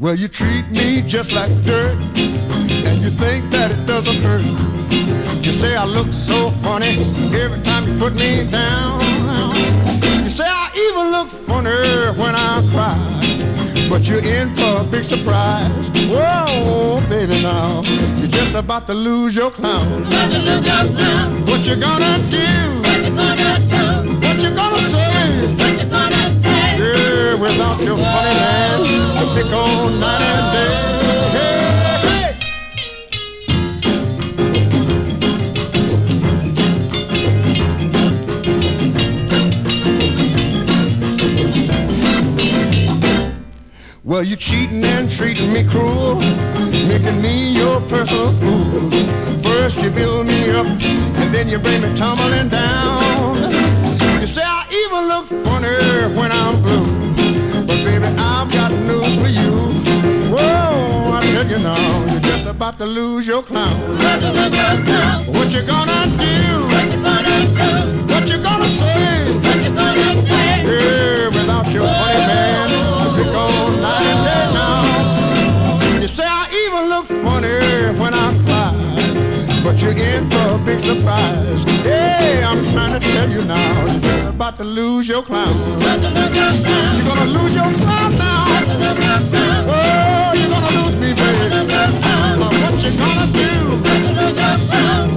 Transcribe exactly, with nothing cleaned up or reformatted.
Well, you treat me just like dirt, and you think that it doesn't hurt. You say I look so funny every time you put me down. You say I even look funny when I cry, but you're in for a big surprise. Whoa, baby, now you're just about to lose your clown. What you gonna do? What you gonna do? What you gonna say? What you gonna say? Yeah, without your funny man to pick on night and day. Hey, hey. Well, you cheating and treating me cruel, making me your personal fool. First you build me up, and then you bring me tumbling down. You say I even look funny when I'm blue, but baby, I've got news for you. Whoa, I tell you now, you're just about to lose your clown. What you gonna do? What you gonna do? What you gonna say? What you gonna say? Yeah, without your funny man to pick on night and day now. You say I even look funny when I cry, but you're in for a big surprise. Hey, I'm trying to tell you now, you're just about to lose your clown. You're gonna lose your clown now. Oh, you're gonna lose me, baby. What you gonna do?